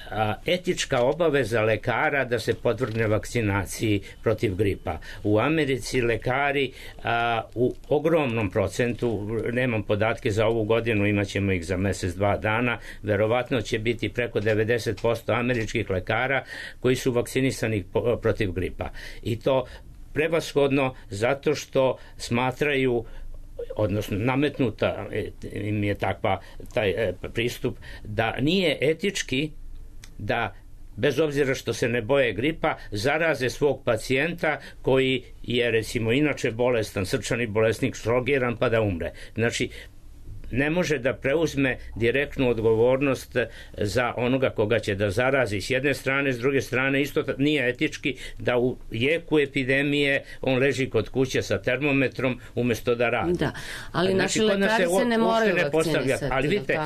etička obaveza lekara da se podvrgne vakcinaciji protiv gripa. U Americi lekari u ogromnom procentu, nemam podatke za ovu godinu, imat ćemo ih za mesec, 2 dana, verovatno će biti preko 90% američkih lekara koji su vakcinisani protiv gripa. I to prevashodno zato što smatraju, odnosno nametnuta im je taj pristup, da nije etički da, bez obzira što se ne boje gripa, zaraze svog pacijenta koji je recimo inače bolestan, srčani bolesnik, štrogiran, pa da umre. Znači, ne može da preuzme direktnu odgovornost za onoga koga će da zarazi s jedne strane, s druge strane isto nije etički da u jeku epidemije on leži kod kuće sa termometrom umjesto da radi. Da, ali naši lekari se ne moraju vakcinisati. Ali vidite,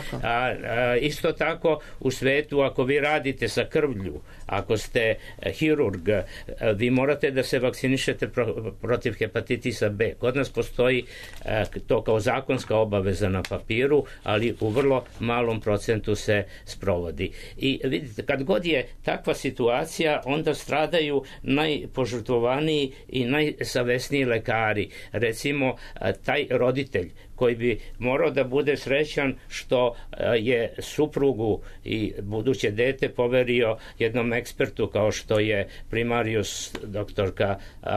isto tako u svetu, ako vi radite sa krvlju, ako ste hirurg, vi morate da se vakcinišete protiv hepatitisa B. Kod nas postoji to kao zakonska obaveza na papiru, ali u vrlo malom procentu se sprovodi. I vidite, kad god je takva situacija, onda stradaju najpožrtvovaniji i najsavesniji lekari. Recimo, taj roditelj koji bi morao da bude srećan što je suprugu i buduće dete poverio jednom ekspertu kao što je primarius doktorka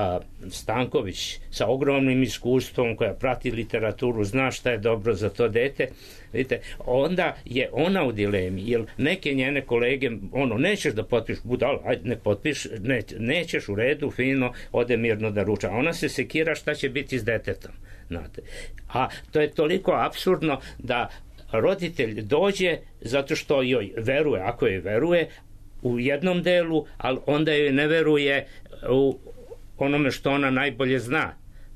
Stanković sa ogromnim iskustvom, koja prati literaturu, zna šta je dobro za to dete. Vidite, onda je ona u dilemi, jer neke njene kolege, nećeš da potpiš, budal, ajde ne potpiš, nećeš, u redu, fino, ode mirno da ruča. Ona se sekira šta će biti s detetom. Znate. A to je toliko apsurdno da roditelj dođe zato što joj veruje, ako joj veruje u jednom delu, ali onda joj ne veruje u onome što ona najbolje zna,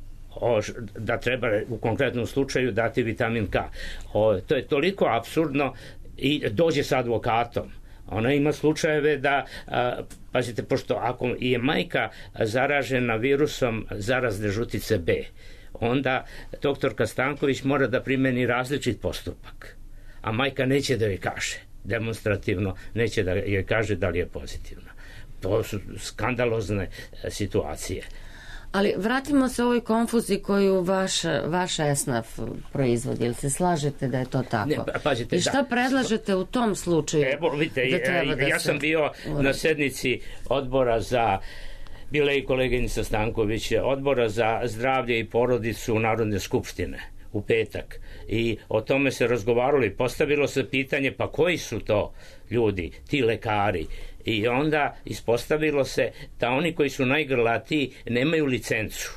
da treba u konkretnom slučaju dati vitamin K. To je toliko apsurdno i dođe sa advokatom. Ona ima slučajeve da, pazite, pošto ako je majka zaražena virusom zarazne žutice B, onda doktorka Stanković mora da primeni različit postupak, a majka neće da joj kaže, demonstrativno neće da joj kaže da li je pozitivna. To su skandalozne situacije. Ali vratimo se ovoj konfuziji koju vaš esnaf proizvodi. Ili se slažete da je to tako? Ne, pazite, i šta predlažete u tom slučaju? Evo, vidite, ja sam bio na sednici odbora za, bila i koleginica Stanković, odbora za zdravlje i porodicu Narodne skupštine u petak i o tome se razgovaralo i postavilo se pitanje pa koji su to ljudi, ti lekari, i onda ispostavilo se da oni koji su najgrlatiji nemaju licencu.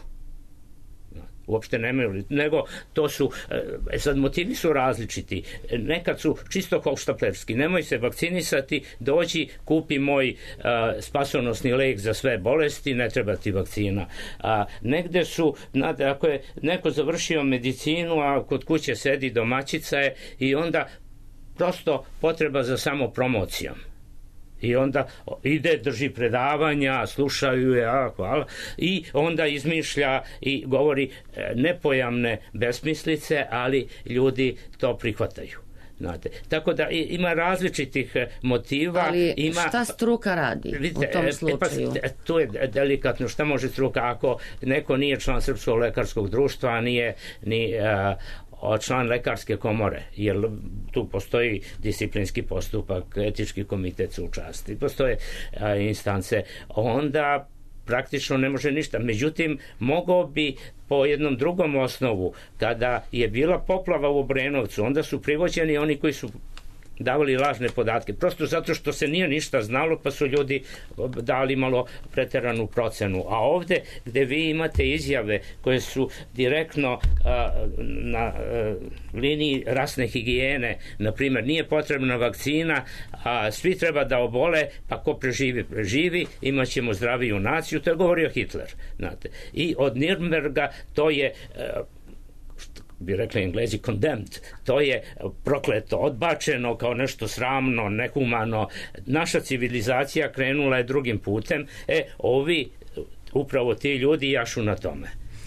Uopšte nemaju, nego to su, sad motivi su različiti, nekad su čisto hoštaplerski, nemoj se vakcinisati, dođi, kupi moj spasonosni lek za sve bolesti, ne treba ti vakcina. Negde su, znate, ako je neko završio medicinu, a kod kuće sedi domaćica je, i onda prosto potreba za samopromocijom. I onda ide, drži predavanja, slušaju je, hvala, i onda izmišlja i govori nepojamne besmislice, ali ljudi to prihvataju. Znate. Tako da ima različitih motiva. Ali šta struka radi, vidite, u tom slučaju? To je delikatno. Šta može struka ako neko nije član Srpskog lekarskog društva, a nije ni član lekarske komore, jer tu postoji disciplinski postupak, etički komitet su učasti, postoje instance, onda praktično ne može ništa. Međutim, mogao bi po jednom drugom osnovu, kada je bila poplava u Obrenovcu, onda su privođeni oni koji su davali lažne podatke, prosto zato što se nije ništa znalo, pa su ljudi dali malo preteranu procenu. A ovde gde vi imate izjave koje su direktno na liniji rasne higijene, na primjer, nije potrebna vakcina, a svi treba da obole, pa ko preživi, imat ćemo zdraviju naciju, to je govorio Hitler. Znate. I od Nirnberga to je bi rekli Englezi condemned, to je prokleto, odbačeno kao nešto sramno, nehumano. Naša civilizacija krenula je drugim putem, ovi, upravo ti ljudi jašu na tome.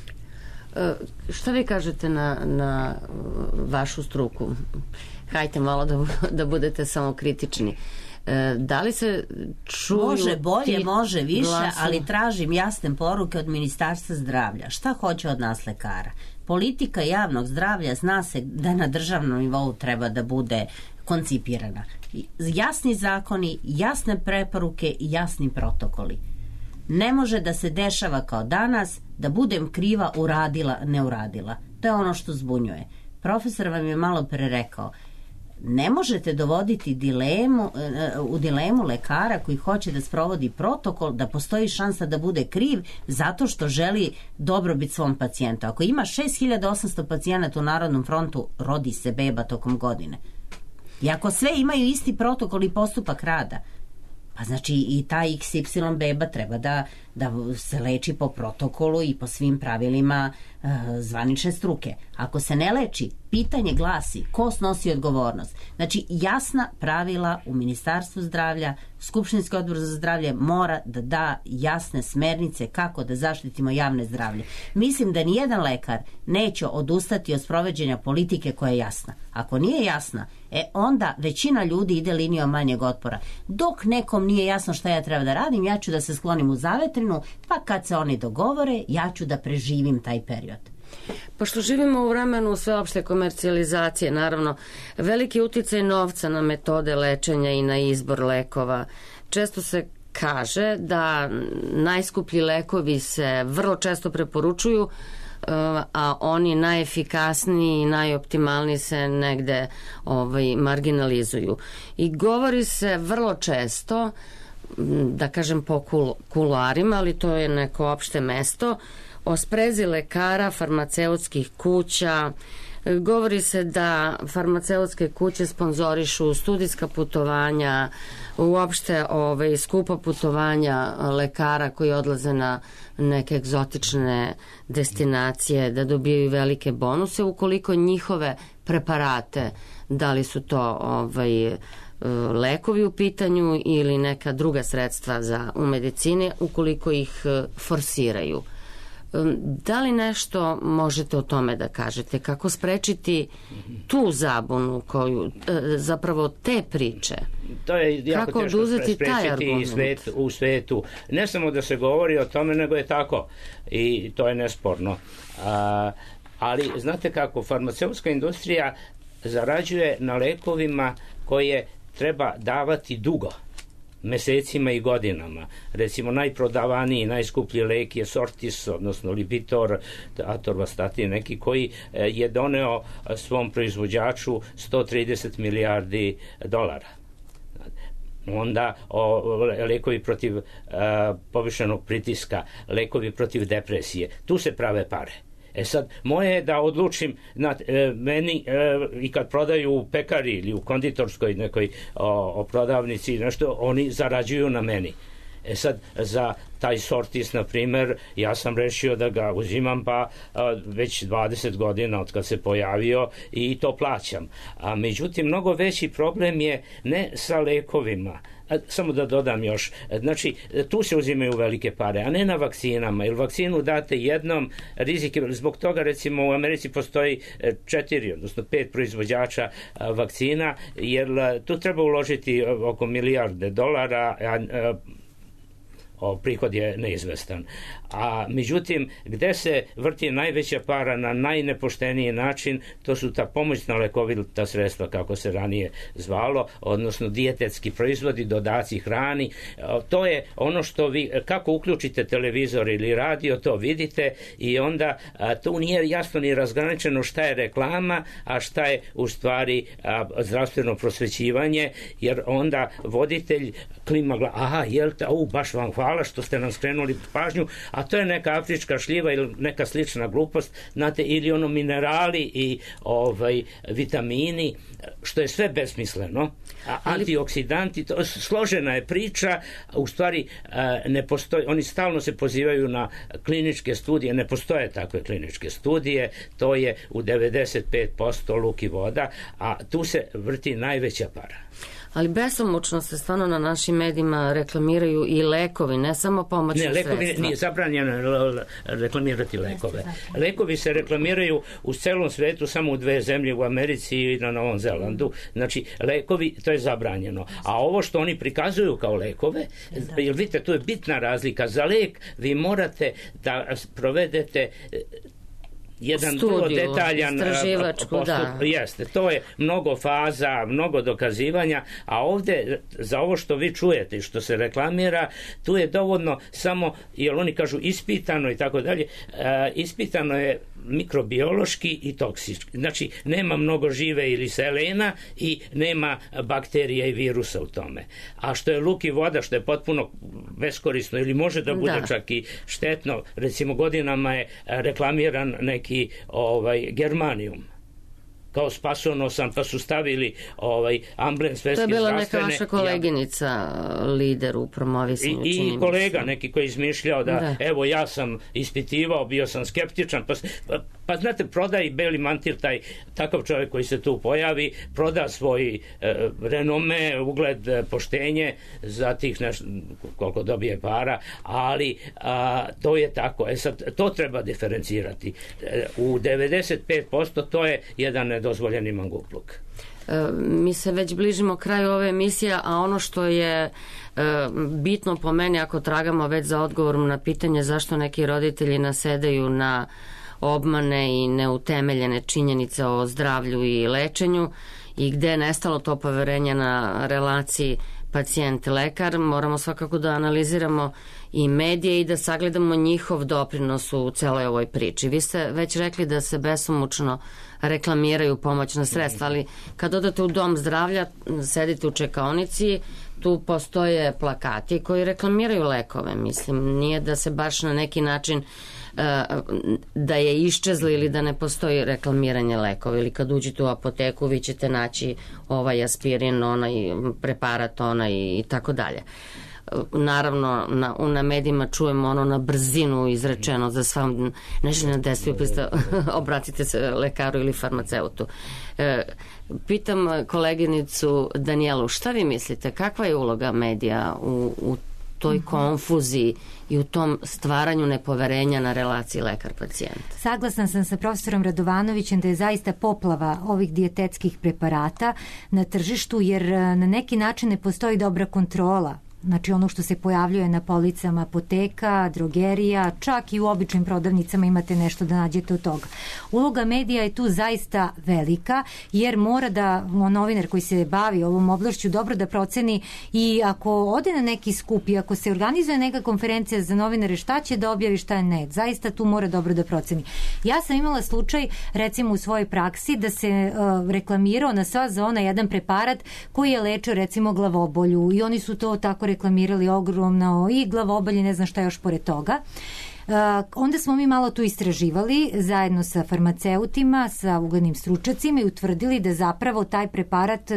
Šta vi kažete na vašu struku? Hajte malo da budete samokritični. Da li se čuju... Može bolje, može više, glasom? Ali tražim jasne poruke od Ministarstva zdravlja. Šta hoće od nas lekara? Politika javnog zdravlja zna se da na državnom nivou treba da bude koncipirana. Jasni zakoni, jasne preporuke i jasni protokoli. Ne može da se dešava kao danas, da budem kriva, uradila, ne uradila. To je ono što zbunjuje. Profesor vam je malo pre rekao, ne možete dovoditi u dilemu lekara koji hoće da sprovodi protokol, da postoji šansa da bude kriv zato što želi dobrobit svom pacijentu. Ako ima 6800 pacijenata u Narodnom frontu, rodi se beba tokom godine. I ako sve imaju isti protokol i postupak rada, pa znači i ta XY beba treba da se leči po protokolu i po svim pravilima zvanične struke. Ako se ne leči, pitanje glasi ko snosi odgovornost. Znači jasna pravila u Ministarstvu zdravlja, Skupštinski odbor za zdravlje mora da da jasne smernice kako da zaštitimo javne zdravlje. Mislim da nijedan lekar neće odustati od sprovođenja politike koja je jasna. Ako nije jasna, onda većina ljudi ide linijom manjeg otpora. Dok nekom nije jasno šta ja treba da radim, ja ću da se sklonim u zavetrinu, pa kad se oni dogovore, ja ću da preživim taj period. Pošto živimo u vremenu sveopšte komercijalizacije, naravno, veliki uticaj novca na metode lečenja i na izbor lekova. Često se kaže da najskuplji lekovi se vrlo često preporučuju, a oni najefikasniji i najoptimalniji se negde marginalizuju. I govori se vrlo često, da kažem po kuloarima, ali to je neko opšte mesto, o sprezi lekara, farmaceutskih kuća. Govori se da farmaceutske kuće sponzorišu studijska putovanja, uopšte skupa putovanja lekara koji odlaze na neke egzotične destinacije, da dobijaju velike bonuse ukoliko njihove preparate, da li su to lekovi u pitanju ili neka druga sredstva u medicini, ukoliko ih forsiraju. Da li nešto možete o tome da kažete? Kako sprečiti tu zabunu, zapravo te priče? To je jako kako teško sprečiti u svetu. Ne samo da se govori o tome, nego je tako. I to je nesporno. Ali znate kako, farmaceutska industrija zarađuje na lekovima koje treba davati dugo. mesecima i godinama. Recimo, najprodavaniji, najskuplji lek je Sortis, odnosno Lipitor, atorvastatin, neki koji je doneo svom proizvođaču 130 milijardi dolara. Onda lekovi protiv povišenog pritiska, lekovi protiv depresije. Tu se prave pare. Sad, moje je da odlučim meni i kad prodaju u pekari ili u konditorskoj nekoj prodavnici nešto, oni zarađuju na meni. Sad, za taj Sortis, na primer, ja sam rešio da ga uzimam pa već 20 godina od kad se pojavio i to plaćam. A međutim, mnogo veći problem je ne sa lekovima. Samo da dodam još, znači tu se uzimaju velike pare, a ne na vakcinama, jer vakcinu date jednom, rizik je, zbog toga recimo u Americi postoji 4, odnosno 5 proizvođača vakcina, jer tu treba uložiti oko milijarde dolara, prihod je neizvestan. A međutim, gde se vrti najveća para na najnepošteniji način, to su ta pomoćna lekovita sredstva, kako se ranije zvalo, odnosno dijetetski proizvodi, dodaci hrani. To je ono što vi, kako uključite televizor ili radio, to vidite i onda tu nije jasno ni razgraničeno šta je reklama, a šta je u stvari zdravstveno prosvećivanje, jer onda voditelj klima glava, jel te, baš vam hvala što ste nam skrenuli pažnju, a to je neka afrička šljiva ili neka slična glupost, znate, ili ono minerali i vitamini, što je sve besmisleno. Antioksidanti, složena je priča, u stvari ne postoji, oni stalno se pozivaju na kliničke studije, ne postoje takve kliničke studije, to je u 95% luk i voda, a tu se vrti najveća para. Ali besomučno se stvarno na našim medijima reklamiraju i lekovi, ne samo pomoćne sredstva. Ne, lekovi nije zabranjeno reklamirati lekove. Lekovi se reklamiraju u celom svetu, samo u 2 zemlje, u Americi i na Novom Zelandu. Znači, lekovi, to je zabranjeno. A ovo što oni prikazuju kao lekove, jer vidite, tu je bitna razlika. Za lek vi morate da provedete jedan vrlo detaljan postup. Jeste, to je mnogo faza, mnogo dokazivanja, a ovde za ovo što vi čujete i što se reklamira, tu je dovoljno samo, jer oni kažu ispitano i tako dalje, ispitano je mikrobiološki i toksički. Znači, nema mnogo žive ili selena i nema bakterija i virusa u tome. A što je luk i voda, što je potpuno beskorisno ili može da bude čak i štetno, recimo godinama je reklamiran neki germanium kao spasonosan, pa su stavili amblem svetske zdravstvene. To je bila neka vaša koleginica, lider u promovisanju. I kolega neki koji je izmišljao da evo ja sam ispitivao, bio sam skeptičan, pa znate, proda i beli mantil, takav čovjek koji se tu pojavi, proda svoj renome, ugled, poštenje za tih koliko dobije para, ali to je tako. Sad, to treba diferencirati. U 95% to je jedan nedozvoljeni mangupluk. Mi se već bližimo kraju ove emisije, a ono što je bitno po meni, ako tragamo već za odgovorom na pitanje zašto neki roditelji nasedaju na obmane i neutemeljene činjenice o zdravlju i lečenju i gde je nestalo to poverenje na relaciji pacijent-lekar, moramo svakako da analiziramo i medije i da sagledamo njihov doprinos u celoj ovoj priči. Vi ste već rekli da se besomučno reklamiraju pomoćna sredstva, ali kad odete u dom zdravlja, sedite u čekaonici, tu postoje plakati koji reklamiraju lekove. Mislim, nije da se baš na neki način da je iščezlo ili da ne postoji reklamiranje lekova, ili kad uđete u apoteku vi ćete naći ovaj aspirin, onaj preparat, onaj i tako dalje. Naravno, na medijima čujemo ono na brzinu izrečeno za sva neželjena dejstva, obratite se lekaru ili farmaceutu. Pitam koleginicu Danijelu, šta vi mislite, kakva je uloga medija u toj konfuziji i u tom stvaranju nepoverenja na relaciji lekar-pacijent? Saglasna sam sa profesorom Radovanovićem da je zaista poplava ovih dijetetskih preparata na tržištu, jer na neki način ne postoji dobra kontrola znači ono što se pojavljuje na policama apoteka, drogerija, čak i u običnim prodavnicama imate nešto da nađete od toga. Uloga medija je tu zaista velika, jer mora da novinar koji se bavi ovom oblašću dobro da proceni i ako ode na neki skup i ako se organizuje neka konferencija za novinare, šta će da objavi, šta ne. Zaista tu mora dobro da proceni. Ja sam imala slučaj, recimo u svojoj praksi, da se reklamirao na sva zona jedan preparat koji je lečio recimo glavobolju i oni su to tako reklamirali ogromno i glavobolje, ne znam šta još pored toga. Onda smo mi malo tu istraživali zajedno sa farmaceutima, sa uglednim stručnjacima i utvrdili da zapravo taj preparat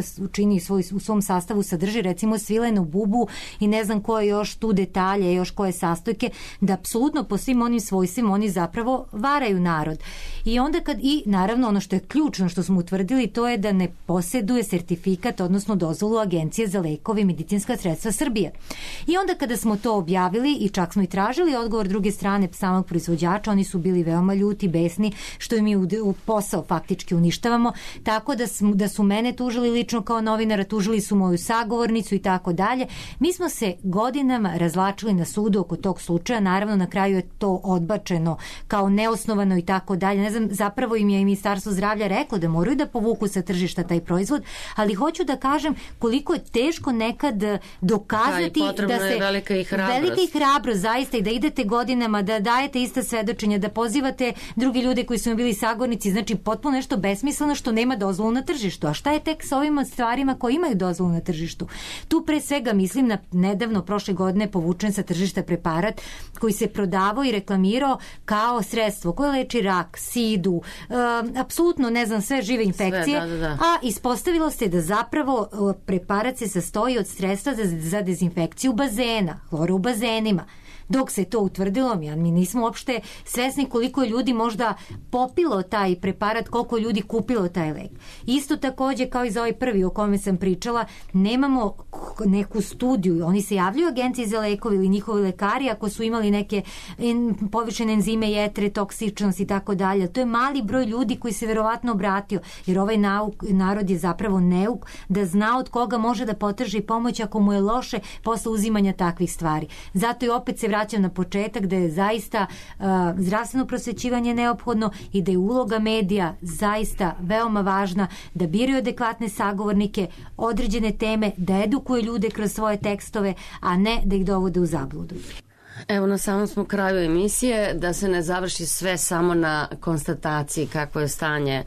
u svom sastavu sadrži recimo svilenu bubu i ne znam koje još tu detalje, još koje sastojke, da apsolutno po svim onim svojstvima oni zapravo varaju narod. I onda i naravno ono što je ključno što smo utvrdili, to je da ne posjeduje sertifikat, odnosno dozvolu Agencije za lekove i medicinska sredstva Srbije. I onda kada smo to objavili i čak smo i tražili odgovor druge strane samog proizvođača, oni su bili veoma ljuti, besni, što im u posao faktički uništavamo, tako da su mene tužili lično kao novinara, tužili su moju sagovornicu i tako dalje. Mi smo se godinama razvlačili na sudu oko tog slučaja, naravno na kraju je to odbačeno kao neosnovano i tako dalje. Ne znam, zapravo im je i Ministarstvo zdravlja reklo da moraju da povuku sa tržišta taj proizvod, ali hoću da kažem koliko je teško nekad dokazati da se velika i hrabrost zaista i da idete godinama, da dajete ista svedočenja, da pozivate drugi ljude koji su bili sagornici, znači potpuno nešto besmisleno što nema dozvolu na tržištu. A šta je tek sa ovim stvarima koji imaju dozvolu na tržištu? Tu pre svega mislim na nedavno prošle godine povučen sa tržišta preparat koji se prodavao i reklamirao kao sredstvo koje leči rak, sidu, apsolutno ne znam, sve žive infekcije, sve, da. A ispostavilo se da zapravo preparat se sastoji od sredstva za dezinfekciju bazena, hlora u bazenima. Dok se to utvrdilo, mi nismo uopšte svesni koliko je ljudi možda popilo taj preparat, koliko je ljudi kupilo taj lek. Isto takođe kao i za ovaj prvi o kome sam pričala, nemamo neku studiju, oni se javljaju Agenciji za lekove ili njihovi lekari ako su imali neke povišene enzime jetre, toksičnost i tako dalje. To je mali broj ljudi koji se verovatno obratio, jer ovaj narod je zapravo neuk da zna od koga može da potraži pomoć ako mu je loše posle uzimanja takvih stvari. Zato i opet se vraćam na početak da je zaista zdravstveno prosvećivanje neophodno i da je uloga medija zaista veoma važna, da biraju adekvatne sagovornike, određene teme, da edukuju ljude kroz svoje tekstove, a ne da ih dovode u zabludu. Evo, na samom smo kraju emisije, da se ne završi sve samo na konstataciji kako je stanje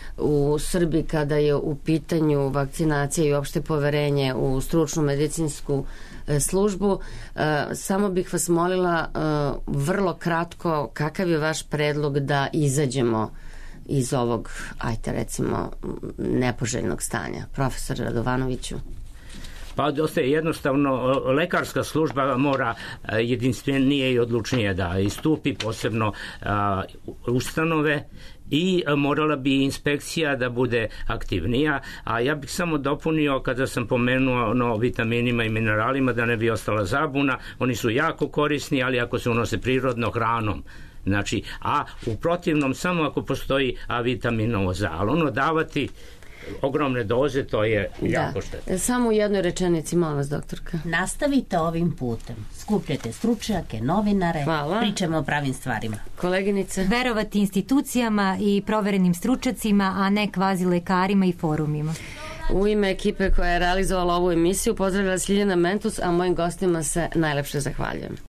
u Srbiji kada je u pitanju vakcinacija i uopšte poverenje u stručnu medicinsku službu. Samo bih vas molila vrlo kratko kakav je vaš predlog da izađemo iz ovog, ajte recimo, nepoželjnog stanja. Profesor Radovanoviću. Pa dosta je jednostavno, lekarska služba mora jedinstvenije i odlučnije da istupi, posebno ustanove, i morala bi inspekcija da bude aktivnija, a ja bih samo dopunio kada sam pomenuo o vitaminima i mineralima da ne bi ostala zabuna, oni su jako korisni, ali ako se unose prirodno hranom. Znači, a u protivnom samo ako postoji vitaminovo zalono, davati ogromne doze, to je jako štetno. Samo u jednoj rečenici, molim vas, doktorka. Nastavite ovim putem. Skupljate stručnjake, novinare, hvala. Pričamo o pravim stvarima. Koleginice? Verovati institucijama i proverenim stručnjacima, a ne kvazi lekarima i forumima. U ime ekipe koja je realizovala ovu emisiju pozdravila Ljiljana Mentus, a mojim gostima se najlepše zahvaljujem.